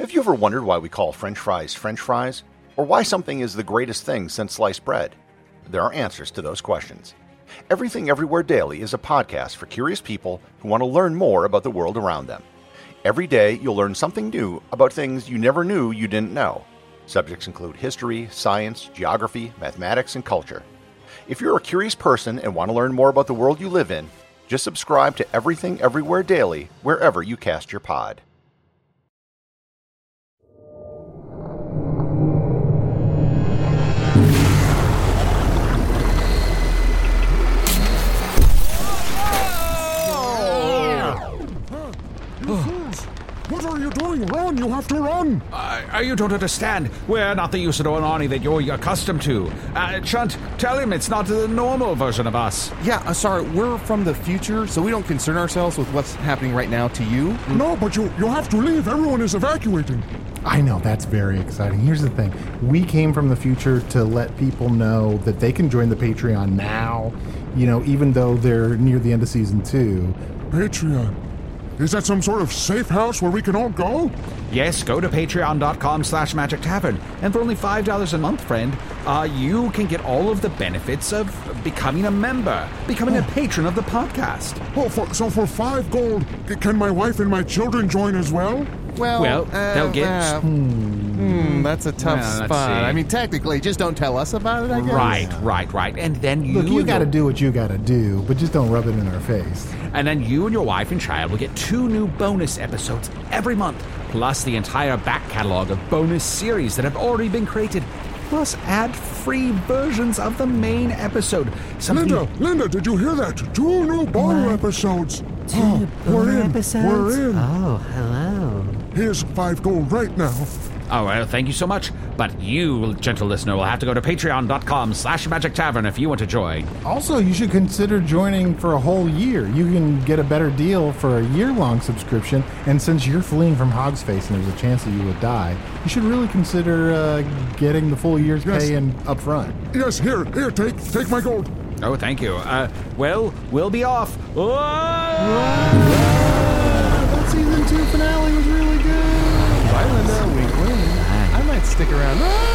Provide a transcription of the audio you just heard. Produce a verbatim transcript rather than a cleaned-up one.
Have you ever wondered why we call French fries French fries? Or why something is the greatest thing since sliced bread? There are answers to those questions. Everything Everywhere Daily is a podcast for curious people who want to learn more about the world around them. Every day, you'll learn something new about things you never knew you didn't know. Subjects include history, science, geography, mathematics, and culture. If you're a curious person and want to learn more about the world you live in, just subscribe to Everything Everywhere Daily wherever you cast your pod. What are you doing? Run! You have to run! Uh, you don't understand. We're not the Usador Arnie that you're accustomed to. Uh, Chunt, tell him it's not the normal version of us. Yeah, uh, sorry, we're from the future, so we don't concern ourselves with what's happening right now to you. No, but you you have to leave. Everyone is evacuating. I know, that's very exciting. Here's the thing. We came from the future to let people know that they can join the Patreon now, you know, even though they're near the end of season two. Patreon? Is that some sort of safe house where we can all go? Yes, go to patreon.com slash magic tavern. And for only five dollars a month, friend, uh, you can get all of the benefits of becoming a member, becoming oh. a patron of the podcast. Oh, for, so for five gold, can my wife and my children join as well? Well, well uh, they'll get... Uh, hmm, that's a tough well, let's spot. see. I mean, technically, just don't tell us about it, I guess. Right, right, right. And then you... Look, you and gotta your- do what you gotta do, but just don't rub it in our face. And then you and your wife and child will get two new bonus episodes every month, plus the entire back catalog of bonus series that have already been created, plus ad-free versions of the main episode. Something... Linda, Linda, did you hear that? Two new bonus episodes. Two oh, we're in. episodes? We're in. Oh, hello. Here's five gold right now. Oh, well, thank you so much. But you, gentle listener, will have to go to patreon.com slash magic tavern if you want to join. Also, you should consider joining for a whole year. You can get a better deal for a year-long subscription, and since you're fleeing from Hog's Face and there's a chance that you would die, you should really consider uh, getting the full year's Yes. pay in up front. Yes, here, here, take, take my gold. Oh, thank you. Uh, well, we'll be off. That season two finale was really good. Bye, Linda. Wink, wink. I might stick around.